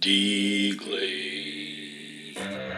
Deglaze.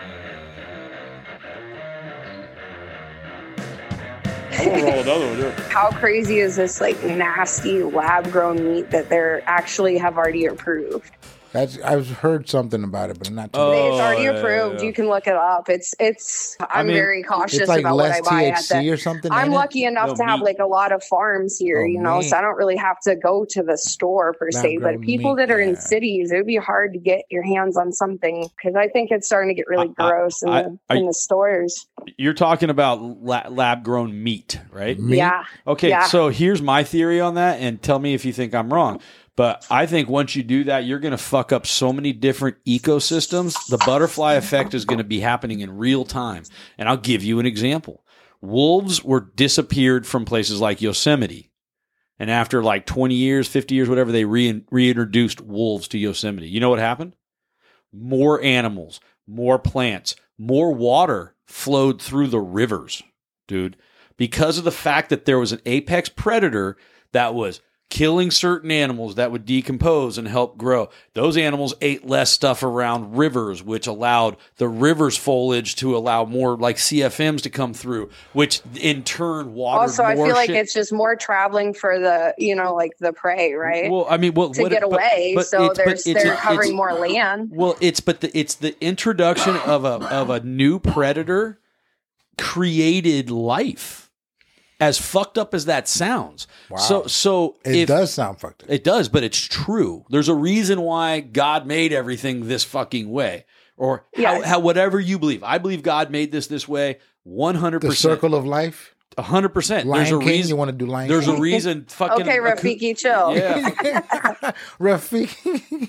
I'm gonna roll another one. Here. How crazy is this like nasty lab grown meat that they're actually have already approved? I've heard something about it, but I'm not too It's already approved. You can look it up. I'm very cautious it's like about what I buy at THC or something. I'm lucky enough to have like a lot of farms here, so I don't really have to go to the store per se. But people that are in cities, it would be hard to get your hands on something because I think it's starting to get really gross in the stores. You're talking about lab grown meat, right? Yeah. Okay, yeah. So here's my theory on that, and tell me if you think I'm wrong. But I think once you do that, you're going to fuck up so many different ecosystems. The butterfly effect is going to be happening in real time. And I'll give you an example. Wolves were disappeared from places like Yosemite. And after like 20 years, 50 years, whatever, they reintroduced wolves to Yosemite. You know what happened? More animals, more plants, more water flowed through the rivers, dude, because of the fact that there was an apex predator that was killing certain animals that would decompose and help grow. Those animals ate less stuff around rivers, which allowed the river's foliage to allow more like CFMs to come through, which in turn watered also, more I feel like shit. it's just more traveling for the, like the prey, right? Well, I mean, to get away, so they're covering more land. Well, it's the introduction of a new predator created life. As fucked up as that sounds. Wow. So it does sound fucked up. It does, but it's true. There's a reason why God made everything this fucking way. Or how whatever you believe. I believe God made this way 100%. The circle of life? 100%. There's a reason. You want to do Lion There's King? a reason. Fucking okay, Rafiki, chill. Yeah. Rafiki.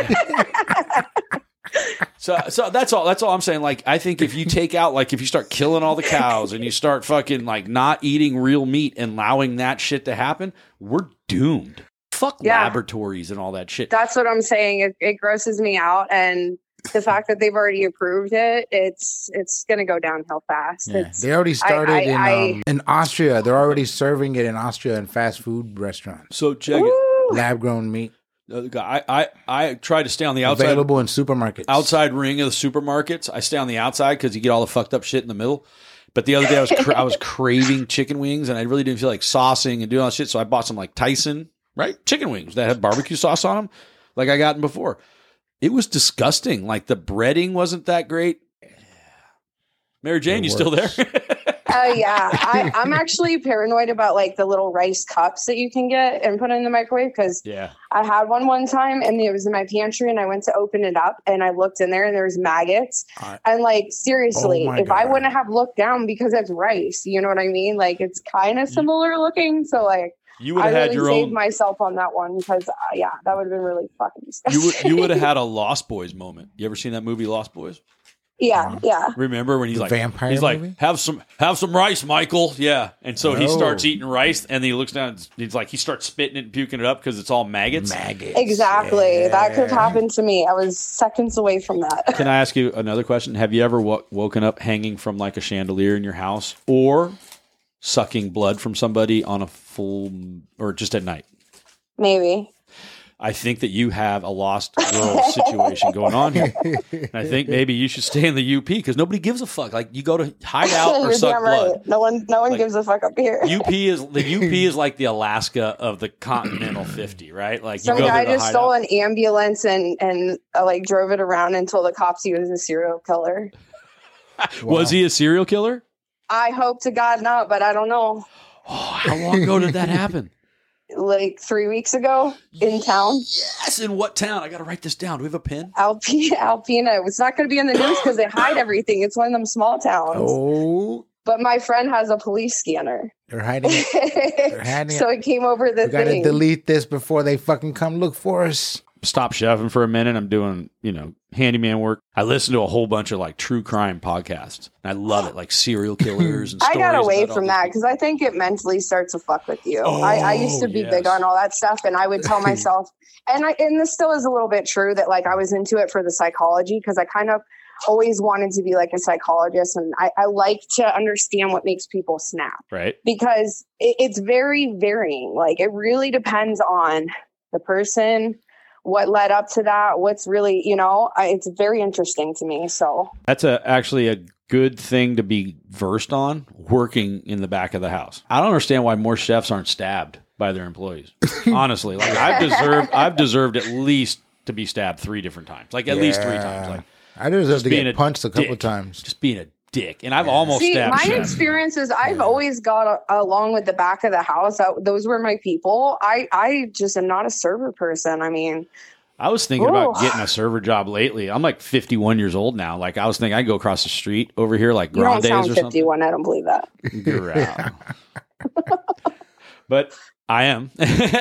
So that's all I'm saying. Like, I think if you take out, like, if you start killing all the cows and you start fucking like not eating real meat and allowing that shit to happen, we're doomed. Fuck laboratories and all that shit. That's what I'm saying. It grosses me out, and the fact that they've already approved it, it's going to go downhill fast. Yeah. They already started in Austria. They're already serving it in Austria in fast food restaurants. So check it. Lab grown meat. I try to stay on the outside. Available in supermarkets. Outside ring of the supermarkets. I stay on the outside because you get all the fucked up shit in the middle. But the other day I was craving chicken wings and I really didn't feel like saucing and doing all that shit. So I bought some like Tyson, right? Chicken wings that had barbecue sauce on them like I gotten before. It was disgusting. Like the breading wasn't that great. Mary Jane, you still there? Yeah. I'm actually paranoid about like the little rice cups that you can get and put in the microwave because I had one time and it was in my pantry and I went to open it up and I looked in there and there was maggots. And like, seriously, if I wouldn't have looked down because it's rice, you know what I mean? Like it's kind of similar looking. So like, you would have had your saved own myself on that one because that would have been really fucking disgusting. You would have had a Lost Boys moment. You ever seen that movie Lost Boys? Yeah. Remember when he's the like vampire he's movie? like have some rice, Michael. Yeah, and so he starts eating rice, and then he looks down. And he's like he starts spitting it and puking it up because it's all maggots. Exactly. Yeah. That could have happened to me. I was seconds away from that. Can I ask you another question? Have you ever woken up hanging from like a chandelier in your house, or sucking blood from somebody on a full or just at night? Maybe. I think that you have a lost girl situation going on here. And I think maybe you should stay in the UP because nobody gives a fuck. Like you go to hide out or suck blood. Right. No one like, gives a fuck up here. UP is like the Alaska of the continental 50, right? Like some guy just stole an ambulance and like drove it around and told the cops he was a serial killer. Was he a serial killer? I hope to God not, but I don't know. Oh, how long ago did that happen? Like 3 weeks ago in town. Yes, in what town? I got to write this down. Do we have a pen? Alpena. It's not going to be in the news because they hide everything. It's one of them small towns. Oh. But my friend has a police scanner. They're hiding it. So it came over the thing. We got to delete this before they fucking come look for us. Stop chefing for a minute. I'm doing, handyman work. I listen to a whole bunch of like true crime podcasts. And I love it, like serial killers and stories. I got away from that because I think it mentally starts to fuck with you. I used to be big on all that stuff, and I would tell myself, and this still is a little bit true that like I was into it for the psychology because I kind of always wanted to be like a psychologist, and I like to understand what makes people snap, right? Because it's very varying. Like it really depends on the person, what led up to that, what's really, it's very interesting to me. So that's actually a good thing to be versed on, working in the back of the house. I don't understand why more chefs aren't stabbed by their employees. Honestly, like I've deserved at least to be stabbed 3 different times, like at least 3 times. Like I deserve to get punched a couple times, just being a dick, and I've almost stabbed. My experience is I've always got along with the back of the house. Those were my people. I just am not a server person. I mean, I was thinking about getting a server job lately. I'm like 51 years old now. Like I was thinking I'd go across the street over here, like Grandes or something. You don't sound 51. I don't believe that. But I am,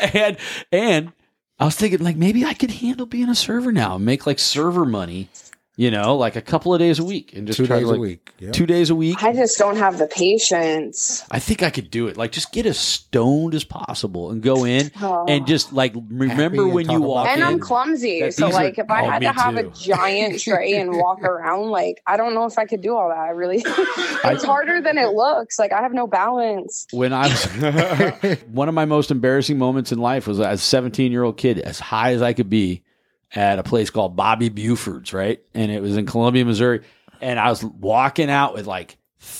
and I was thinking like maybe I could handle being a server now and make like server money. Like a couple of days a week and just 2 days a week. Yep. 2 days a week. I just don't have the patience. I think I could do it. Like just get as stoned as possible and go in and just like remember when you walk in. And I'm clumsy. So like if I had to have a giant tray and walk around, like I don't know if I could do all that. I really, it's harder than it looks. Like I have no balance. When I was, one of my most embarrassing moments in life was as a 17-year-old kid, as high as I could be, at a place called Bobby Buford's, right? And it was in Columbia, Missouri. And I was walking out with like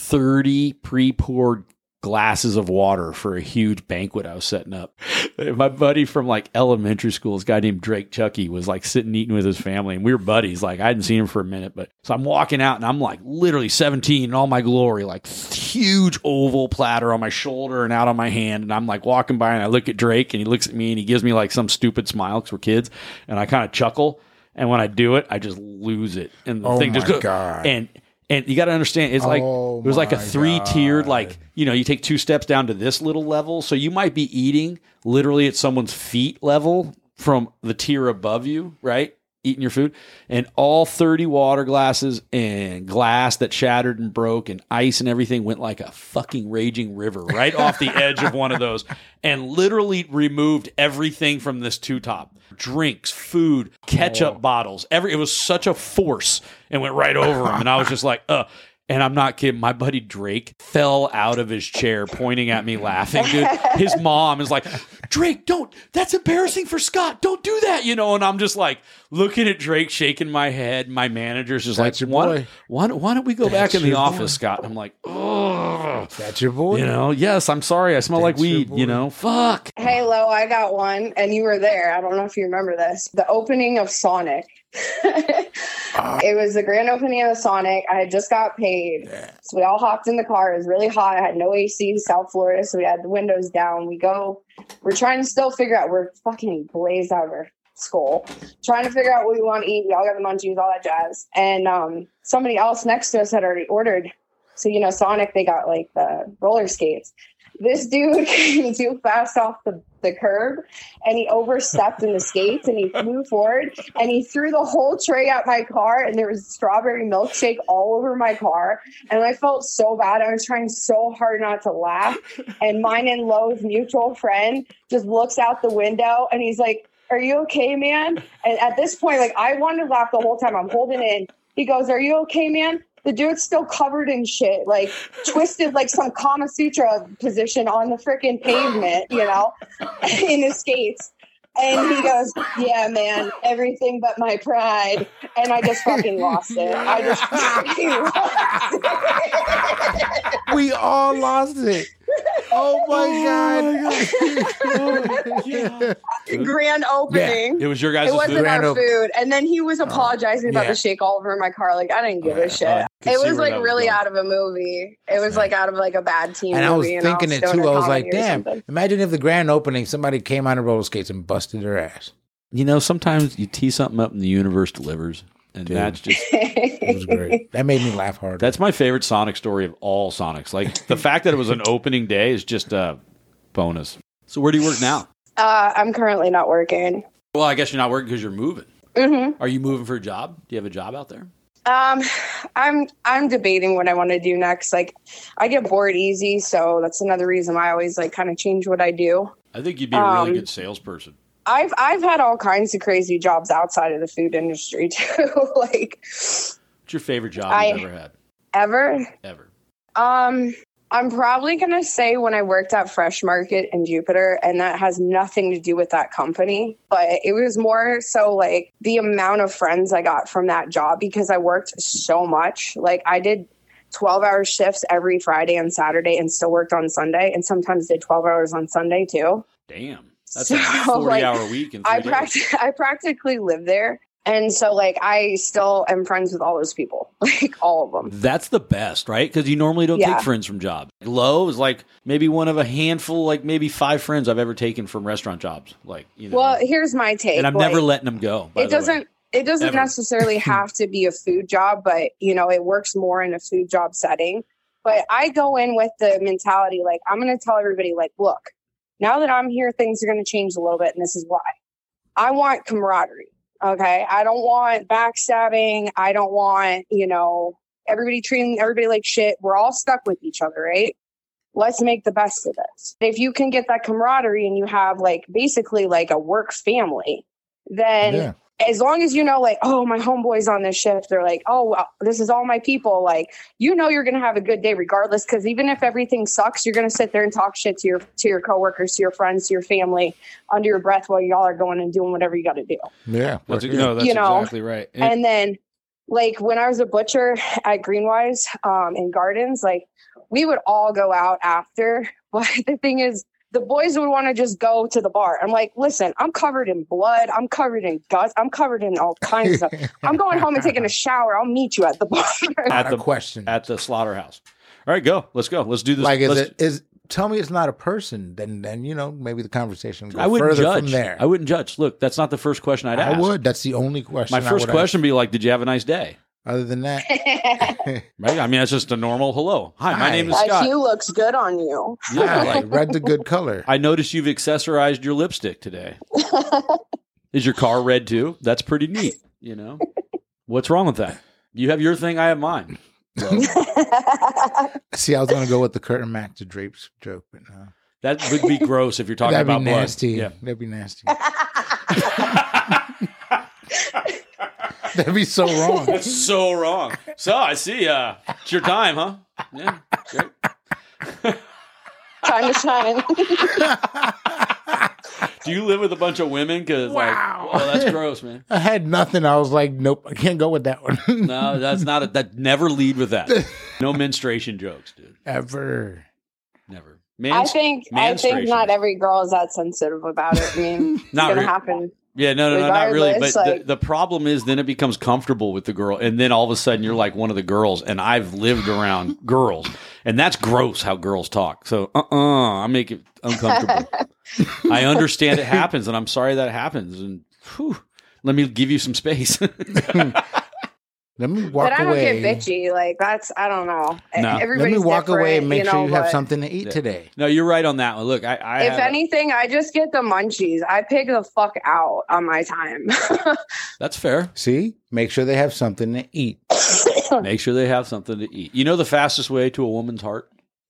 30 pre-poured glasses of water for a huge banquet I was setting up. My buddy from like elementary school, this guy named Drake Chucky, was like sitting eating with his family, and we were buddies. Like I hadn't seen him for a minute, but so I'm walking out and I'm like literally 17 in all my glory, like huge oval platter on my shoulder and out on my hand. And I'm like walking by and I look at Drake and he looks at me and he gives me like some stupid smile because we're kids. And I kind of chuckle. And when I do it, I just lose it. And the thing just goes, and you got to understand, it's like, it was like a 3-tiered, like, you take 2 steps down to this little level. So you might be eating literally at someone's feet level from the tier above you, right? Eating your food. And all 30 water glasses and glass that shattered and broke and ice and everything went like a fucking raging river right off the edge of one of those and literally removed everything from this 2-top. Drinks, food, ketchup bottles. It was such a force and went right over him. And I was just like, And I'm not kidding. My buddy Drake fell out of his chair pointing at me laughing, dude. His mom is like, Drake, don't. That's embarrassing for Scott. Don't do that, And I'm just like looking at Drake, shaking my head. My manager's just like, why don't we go back in the office, Scott? And I'm like, oh. That's your boy? Yes, I'm sorry. I smell like weed, Fuck. Hey, Lo, I got one. And you were there. I don't know if you remember this. The opening of Sonic. It was the grand opening of Sonic. I had just got paid. So we all hopped in the car. It was really hot. I had no AC, South Florida. So we had the windows down. We're trying to still figure out, we're fucking blazed out of our skull, trying to figure out what we want to eat. We all got the munchies, all that jazz. And somebody else next to us had already ordered. So, Sonic, they got like the roller skates. This dude came too fast off the curb and he overstepped in the skates and he flew forward and he threw the whole tray at my car and there was strawberry milkshake all over my car. And I felt so bad. I was trying so hard not to laugh. And mine and Lo's mutual friend just looks out the window and he's like, "Are you okay, man?" And at this point, like I wanted to laugh the whole time. I'm holding in. He goes, "Are you okay, man?" The dude's still covered in shit, like twisted like some Kama Sutra position on the freaking pavement, in his skates. And he goes, "Yeah, man, everything but my pride." And I just fucking lost it. I just fucking lost it. We all lost it. Oh my God. Grand opening. Yeah. It was your guys' food. It wasn't our food. And then he was Oh, apologizing about the shake all over my car. Like, I didn't give a shit. It was like really out of a movie. It was like out of like a bad teen and movie. And I was thinking it too. I was like, damn, imagine if the grand opening, somebody came out of roller skates and busted their ass. Sometimes you tee something up and the universe delivers. And that's just... It was great. That made me laugh hard. That's my favorite Sonic story of all Sonics. Like, the fact that it was an opening day is just a bonus. So where do you work now? I'm currently not working. Well, I guess you're not working because you're moving. Mm-hmm. Are you moving for a job? Do you have a job out there? I'm debating what I want to do next. Like, I get bored easy, so that's another reason why I always like kind of change what I do. I think you'd be a really good salesperson. I've had all kinds of crazy jobs outside of the food industry too. Like, what's your favorite job you've ever had? Ever? I'm probably going to say when I worked at Fresh Market in Jupiter, and that has nothing to do with that company, but it was more so like the amount of friends I got from that job because I worked so much. Like I did 12-hour shifts every Friday and Saturday and still worked on Sunday, and sometimes did 12 hours on Sunday too. Damn. That's a 40-hour week in 3 days. I practically live there. And so, like, I still am friends with all those people, like all of them. That's the best, right? Because you normally don't take friends from jobs. Low is like maybe one of a handful, like maybe 5 friends I've ever taken from restaurant jobs. Like, you know. Well, here's my take. And I'm never letting them go. It doesn't necessarily have to be a food job, but, you know, it works more in a food job setting. But I go in with the mentality, like, I'm going to tell everybody, like, look, now that I'm here, things are going to change a little bit. And this is why. I want camaraderie. Okay. I don't want backstabbing. I don't want, you know, everybody treating everybody like shit. We're all stuck with each other, right? Let's make the best of this. If you can get that camaraderie and you have like basically like a work family, then as long as you know, like, oh, my homeboy's on this shift, they're like, oh, well, this is all my people. Like, you know, you're going to have a good day regardless. Because even if everything sucks, you're going to sit there and talk shit to your coworkers, to your friends, to your family under your breath while y'all are going and doing whatever you got to do. Yeah. That's exactly right. And then, like, when I was a butcher at Greenwise in Gardens, like, we would all go out after. But the thing is, the boys would want to just go to the bar. I'm like, listen, I'm covered in blood. I'm covered in guts. I'm covered in all kinds of stuff. I'm going home and taking a shower. I'll meet you at the bar. At the slaughterhouse. All right, go. Let's go. Let's do this. Like, tell me it's not a person, then you know, maybe the conversation goes I wouldn't further judge. from there. I wouldn't judge. Look, that's not the first question I'd ask. I would. That's the only question. My first question would be like, did you have a nice day? Other than that, right? I mean, it's just a normal hello. Hi, my name is Scott. That hue looks good on you. Yeah, like red's a good color. I noticed you've accessorized your lipstick today. Is your car red too? That's pretty neat. You know, what's wrong with that? You have your thing, I have mine. See, I was going to go with the curtain match to drapes joke, but no. That would be gross if you're talking That'd about be nasty. blood. Yeah. That'd be nasty. That'd be so wrong. That's so wrong. So I see. It's your time, huh? Yeah. Great. Time to shine. Do you live with a bunch of women? Because that's gross, man. I had nothing. I was like, nope, I can't go with that one. No, that's not that. Never lead with that. No menstruation jokes, dude. Ever. Never. I think not every girl is that sensitive about it. I mean, it's going to happen. Yeah, no, not really. But like, the problem is then it becomes comfortable with the girl. And then all of a sudden you're like one of the girls. And I've lived around girls. And that's gross how girls talk. So, I make it uncomfortable. I understand it happens. And I'm sorry that happens. And let me give you some space. Let me walk away. But I don't get bitchy. Like, that's, I don't know. No. Let me walk away and make sure you have something to eat today. No, you're right on that one. Look, if anything, I just get the munchies. I pig the fuck out on my time. That's fair. See? Make sure they have something to eat. Make sure they have something to eat. You know the fastest way to a woman's heart?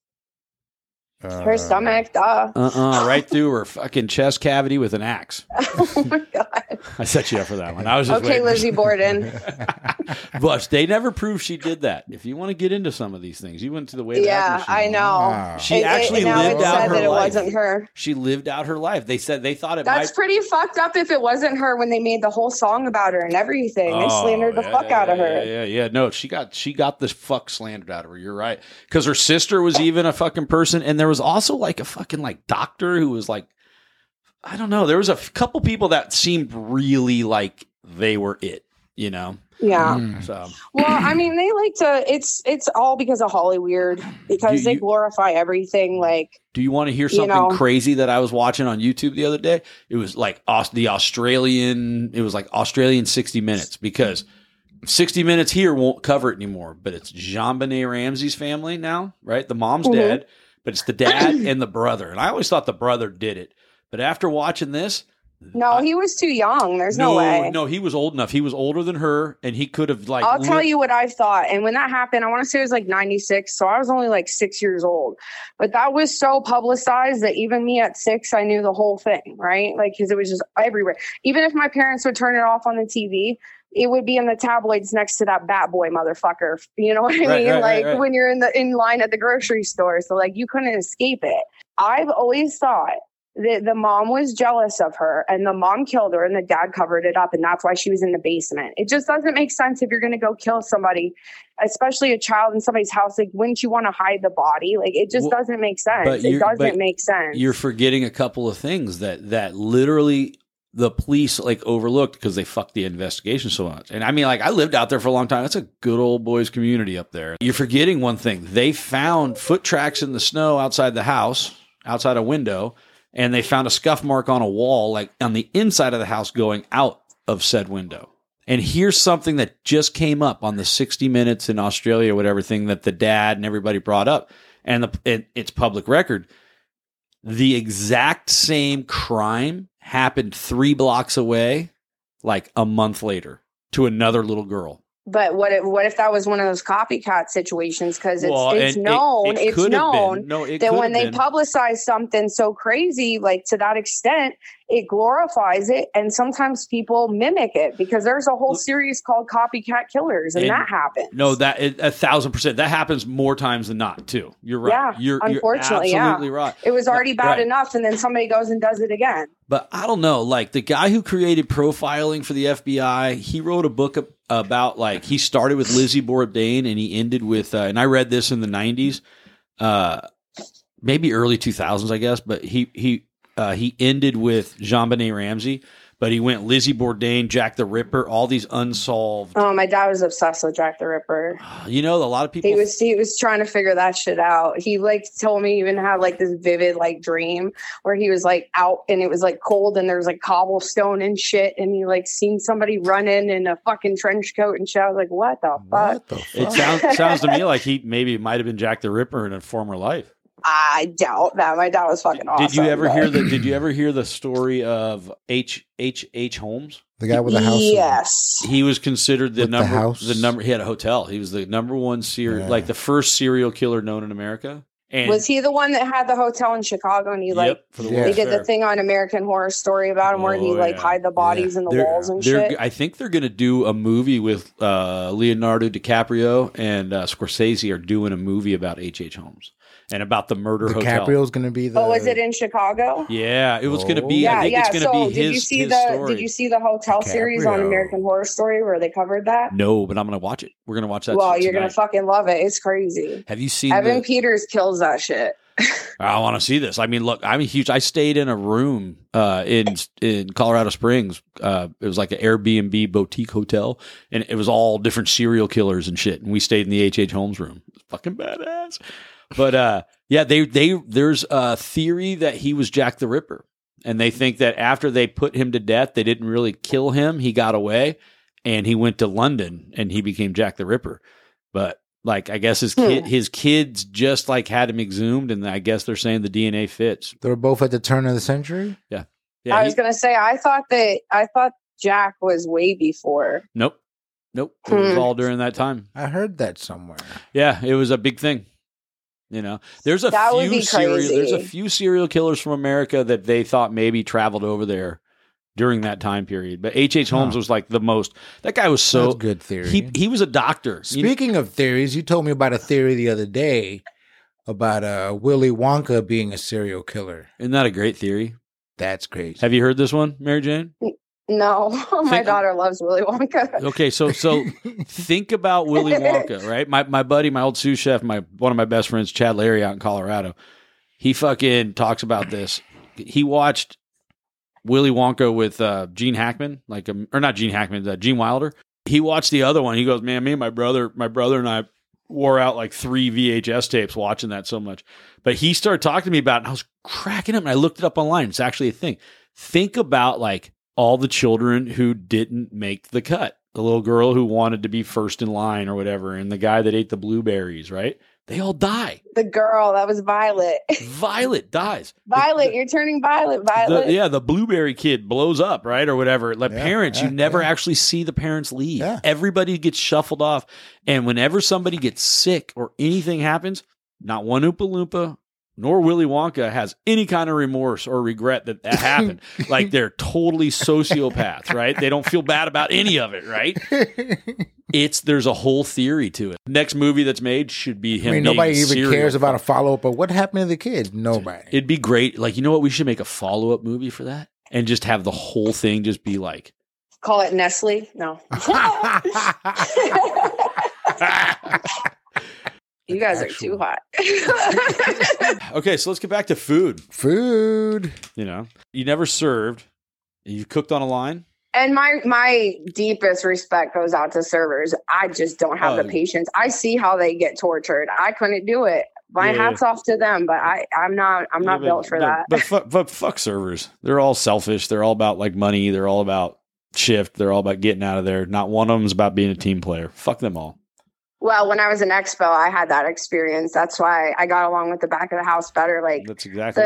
Her stomach, duh. Right through her fucking chest cavity with an axe. Oh my God. I set you up for that one. I was just okay, Lizzie Borden. But they never proved she did that. If you want to get into some of these things, you went to the way. Yeah, I know. Wow. She actually lived out her life. It wasn't her. She lived out her life. They said they thought it. That's pretty fucked up. If it wasn't her, when they made the whole song about her and everything, they slandered the fuck out of her. Yeah. No, she got the fuck slandered out of her. You're right, because her sister was even a fucking person, and there was also like a fucking like doctor who was like, I don't know. There was a couple people that seemed really like they were it, you know? Yeah. So, well, I mean, they like to, it's all because of Hollyweird, because they glorify everything. Like, do you want to hear something crazy that I was watching on YouTube the other day? It was like Australian 60 Minutes, because 60 Minutes here won't cover it anymore, but it's JonBenet Ramsey's family now, right? The mom's dead, but it's the dad and the brother. And I always thought the brother did it. But after watching this, he was too young. There's no way. No, he was old enough. He was older than her, and he could have like. I'll tell you what I thought. And when that happened, I want to say it was like 96. So I was only like 6 years old. But that was so publicized that even me at 6, I knew the whole thing, right? Like, because it was just everywhere. Even if my parents would turn it off on the TV, it would be in the tabloids next to that Bat Boy motherfucker. You know what I mean? Right. When you're in line at the grocery store. So like you couldn't escape it. I've always thought that the mom was jealous of her and the mom killed her and the dad covered it up. And that's why she was in the basement. It just doesn't make sense if you're going to go kill somebody, especially a child in somebody's house. Like, wouldn't you want to hide the body? Like, it just doesn't make sense. It doesn't make sense. You're forgetting a couple of things that literally the police like overlooked because they fucked the investigation so much. And I mean, like, I lived out there for a long time. It's a good old boys community up there. You're forgetting one thing. They found foot tracks in the snow outside the house, outside a window. And they found a scuff mark on a wall, like on the inside of the house going out of said window. And here's something that just came up on the 60 Minutes in Australia, whatever thing that the dad and everybody brought up. And it's public record. The exact same crime happened 3 blocks away, like a month later, to another little girl. But what if that was one of those copycat situations? Because it's known that when they publicize something so crazy, like to that extent, it glorifies it. And sometimes people mimic it because there's a whole series called Copycat Killers, and that happens. No, 1,000%. That happens more times than not, too. You're right. Yeah, unfortunately, you're absolutely right. It was already bad enough, and then somebody goes and does it again. But I don't know. Like, the guy who created profiling for the FBI, he wrote a book about, like, he started with Lizzie Bourdain and he ended with, and I read this in the 90s, maybe early 2000s, I guess, but he ended with JonBenet Ramsey, but he went Lizzie Bourdain, Jack the Ripper, all these unsolved. Oh, my dad was obsessed with Jack the Ripper. You know, a lot of people. He was trying to figure that shit out. He like told me he even had like this vivid like dream where he was like out and it was like cold and there was like cobblestone and shit and he like seen somebody running in a fucking trench coat and shit. I was like, what the fuck? It sounds to me like he maybe might have been Jack the Ripper in a former life. I doubt that. My dad was fucking awesome. Did you ever hear the story of H. Holmes? The guy with the house? Yes. He was considered the number. The he had a hotel. He was the number one like the first serial killer known in America. And was he the one that had the hotel in Chicago and he they did the thing on American Horror Story about him where he hide the bodies in the walls and shit? I think they're going to do a movie with Leonardo DiCaprio and Scorsese are doing a movie about H. Holmes. And about the murder hotel. DiCaprio's going to be the... Oh, was it in Chicago? Yeah, it was going to be... I think it's going to be his story. Did you see the hotel series on American Horror Story where they covered that? No, but I'm going to watch it. We're going to watch that. Well, you're going to fucking love it. It's crazy. Have you seen... Evan Peters kills that shit. I want to see this. I mean, look, I stayed in a room in Colorado Springs. It was like an Airbnb boutique hotel, and it was all different serial killers and shit. And we stayed in the H. Holmes room. It was fucking badass. But there's a theory that he was Jack the Ripper, and they think that after they put him to death, they didn't really kill him. He got away, and he went to London, and he became Jack the Ripper. But like, I guess his kids just like had him exhumed, and I guess they're saying the DNA fits. They were both at the turn of the century. Yeah. I was gonna say I thought Jack was way before. Nope. It was all during that time. I heard that somewhere. Yeah, it was a big thing. You know, there's a few serial killers from America that they thought maybe traveled over there during that time period. But H. Holmes was like the most. That guy was so... That's a good theory. He was a doctor. Speaking of theories, you told me about a theory the other day about Willy Wonka being a serial killer. Isn't that a great theory? That's crazy. Have you heard this one, Mary Jane? No, my daughter loves Willy Wonka. Okay, so think about Willy Wonka, right? My buddy, my old sous chef, one of my best friends, Chad Larry, out in Colorado. He fucking talks about this. He watched Willy Wonka with Gene Hackman, Gene Wilder. He watched the other one. He goes, man, me and my brother and I wore out like 3 VHS tapes watching that so much. But he started talking to me about it, and I was cracking up, and I looked it up online. It's actually a thing. Think about like all the children who didn't make the cut. The little girl who wanted to be first in line or whatever, and the guy that ate the blueberries, right? They all die. The girl, that was Violet. Violet dies. Violet, you're turning violet. Violet. The blueberry kid blows up, right? Or whatever. Like parents, you never actually see the parents leave. Yeah. Everybody gets shuffled off. And whenever somebody gets sick or anything happens, not one Oompa Loompa nor Willy Wonka has any kind of remorse or regret that happened. Like they're totally sociopaths, right? They don't feel bad about any of it, right? There's a whole theory to it. Next movie that's made should be him. Nobody even cares about a follow-up, but what happened to the kid? Nobody. It'd be great. Like, you know what? We should make a follow-up movie for that and just have the whole thing just be like. Call it Nestle? No. You guys are too hot. Okay, so let's get back to food. Food. You know, you never served. You cooked on a line. And my deepest respect goes out to servers. I just don't have the patience. I see how they get tortured. I couldn't do it. My hat's off to them, but I'm not built for that. But fuck servers. They're all selfish. They're all about like money. They're all about shift. They're all about getting out of there. Not one of them is about being a team player. Fuck them all. Well, when I was in Expo, I had that experience. That's why I got along with the back of the house better. Like that's exactly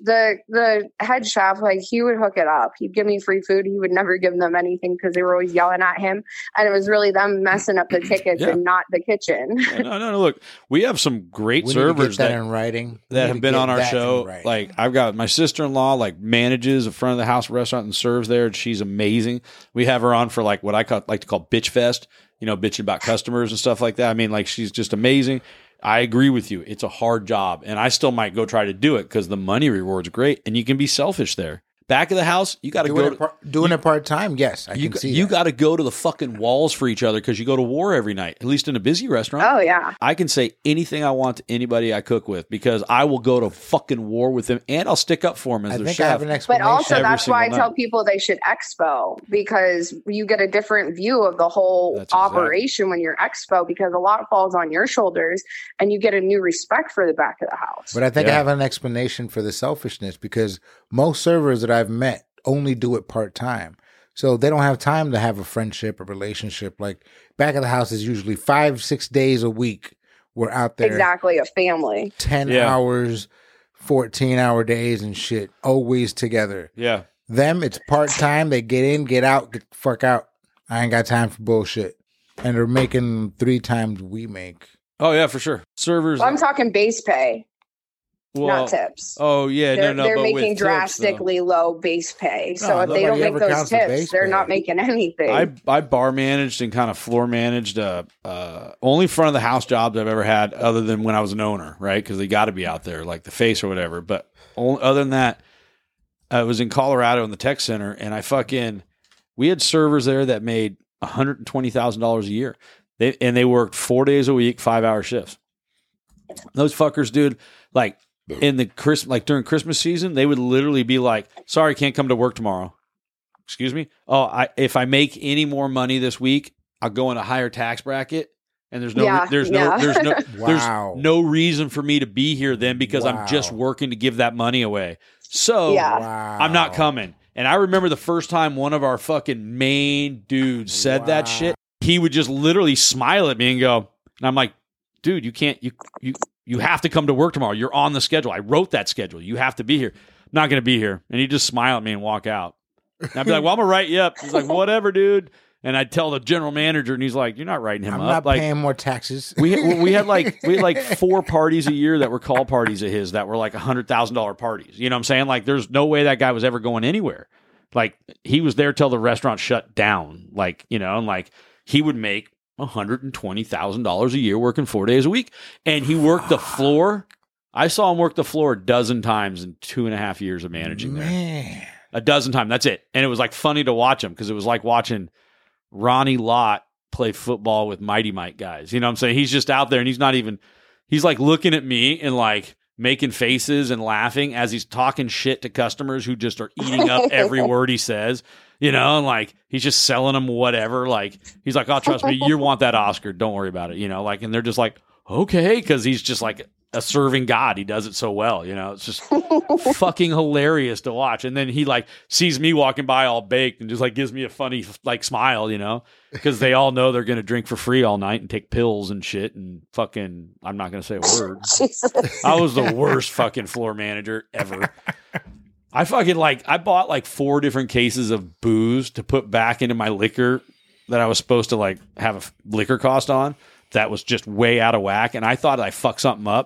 the head chef, like he would hook it up. He'd give me free food. He would never give them anything because they were always yelling at him. And it was really them messing up the tickets and not the kitchen. No. Look, we have some great servers that in writing that have been on our show. Like I've got my sister-in-law, like manages a front of the house restaurant and serves there. And she's amazing. We have her on for like what I like to call bitch fest. You know, bitching about customers and stuff like that. I mean, like, she's just amazing. I agree with you. It's a hard job. And I still might go try to do it because the money reward's great. And you can be selfish there. Back of the house, you got to go. Doing it part-time, yes. I can see you got to go to the fucking walls for each other because you go to war every night, at least in a busy restaurant. Oh, yeah. I can say anything I want to anybody I cook with because I will go to fucking war with them and I'll stick up for them as their chef. I have an explanation. But also, that's why I tell people they should expo because you get a different view of the whole operation when you're expo because a lot falls on your shoulders and you get a new respect for the back of the house. But I think I have an explanation for the selfishness because most servers that I've met only do it part-time. So they don't have time to have a friendship or relationship. Like back of the house is usually 5-6 days a week. We're out there. Exactly. A family. 10 hours, 14-hour days and shit. Always together. Yeah. Them, it's part-time. They get in, get out, get the fuck out. I ain't got time for bullshit. And they're making 3 times we make. Oh, yeah, for sure. Servers. Well, I'm talking base pay. Not tips. Oh, yeah. They're making drastically low base pay. So if they don't make those tips, they're not making anything. I bar managed and kind of floor managed only front of the house jobs I've ever had other than when I was an owner, right? Because they got to be out there like the face or whatever. But other than that, I was in Colorado in the tech center and we had servers there that made $120,000 a year. They worked 4 days a week, 5-hour shifts. Those fuckers, dude, like, in the during Christmas season, they would literally be like, "Sorry, can't come to work tomorrow." Excuse me. Oh, if I make any more money this week, I'll go in a higher tax bracket, and there's no reason for me to be here then because I'm just working to give that money away. So I'm not coming. And I remember the first time one of our fucking main dudes said that shit, he would just literally smile at me and go, and I'm like, "Dude, you can't you have to come to work tomorrow. You're on the schedule. I wrote that schedule. You have to be here." I'm not going to be here. And he'd just smile at me and walk out. And I'd be like, "Well, I'm going to write you up." He's like, "Whatever, dude." And I'd tell the general manager, and he's like, "You're not writing him up. I'm not paying more taxes." we had like 4 parties a year that were call parties of his that were like $100,000 parties. You know what I'm saying? Like, there's no way that guy was ever going anywhere. Like, he was there till the restaurant shut down. Like, you know, and like he would make $120,000 a year working 4 days a week. And he worked the floor. I saw him work the floor 12 times in 2.5 years of managing there. 12 times. That's it. And it was like funny to watch him because it was like watching Ronnie Lott play football with Mighty Mike guys. You know what I'm saying? He's just out there and he's like looking at me and like making faces and laughing as he's talking shit to customers who just are eating up every word he says. You know, and like he's just selling them whatever. Like he's like, "Oh, trust me, you want that Oscar? Don't worry about it." You know, like, and they're just like, "Okay," because he's just like a serving god. He does it so well. You know, it's just fucking hilarious to watch. And then he like sees me walking by all baked and just like gives me a funny like smile. You know, because they all know they're gonna drink for free all night and take pills and shit and fucking. I'm not gonna say a word. I was the worst fucking floor manager ever. I bought like 4 different cases of booze to put back into my liquor that I was supposed to like have a liquor cost on that was just way out of whack. And I thought I fucked something up.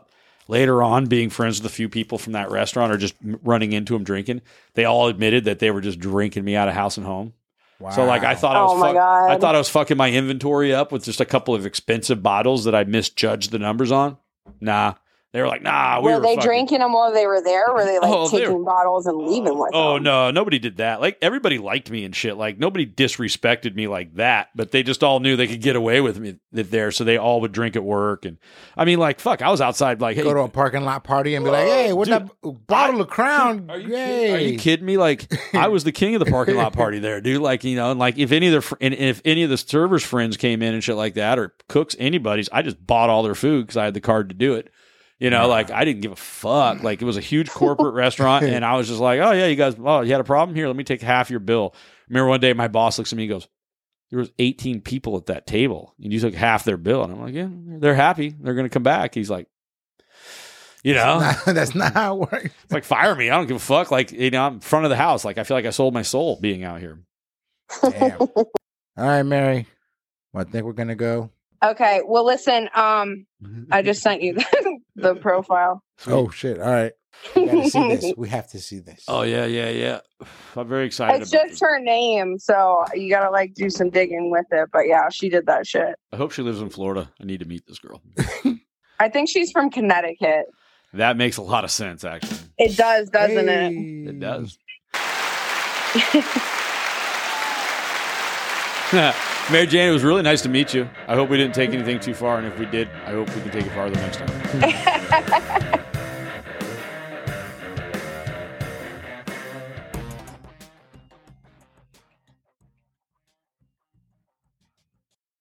later on, being friends with a few people from that restaurant or just running into them drinking, they all admitted that they were just drinking me out of house and home. Wow. So like I thought I was fucking my inventory up with just a couple of expensive bottles that I misjudged the numbers on. Nah. They were like, nah. Were they drinking them while they were there? Were they like taking bottles and leaving with them? Oh, no. Nobody did that. Like, everybody liked me and shit. Like, nobody disrespected me like that. But they just all knew they could get away with me there. So they all would drink at work. And I mean, like, fuck, I was outside like, hey. Go to a parking lot party and be like, hey, what's that bottle of Crown? Are you kidding me? Like, I was the king of the parking lot party there, dude. Like, you know, and like if any of the servers' friends came in and shit like that or cooks, anybody's, I just bought all their food because I had the card to do it. You know, like I didn't give a fuck. Like it was a huge corporate restaurant, and I was just like, "Oh yeah, you guys, you had a problem here. Let me take half your bill." Remember one day, my boss looks at me and goes, "There was 18 people at that table, and you took half their bill." And I'm like, "Yeah, they're happy. They're going to come back." He's like, "You know, that's not how it works." It's like, fire me. I don't give a fuck. Like, you know, I'm in front of the house. Like I feel like I sold my soul being out here. Damn. All right, Mary. Well, I think we're gonna go. Okay. Well, listen. I just sent you the profile. Oh shit! All right, we gotta see this. We have to see this. Oh yeah. I'm very excited. It's just her name, so you gotta like do some digging with it. But yeah, she did that shit. I hope she lives in Florida. I need to meet this girl. I think she's from Connecticut. That makes a lot of sense, actually. It does, doesn't it? It does. Mary Jane, it was really nice to meet you. I hope we didn't take anything too far, and if we did, I hope we can take it farther next time.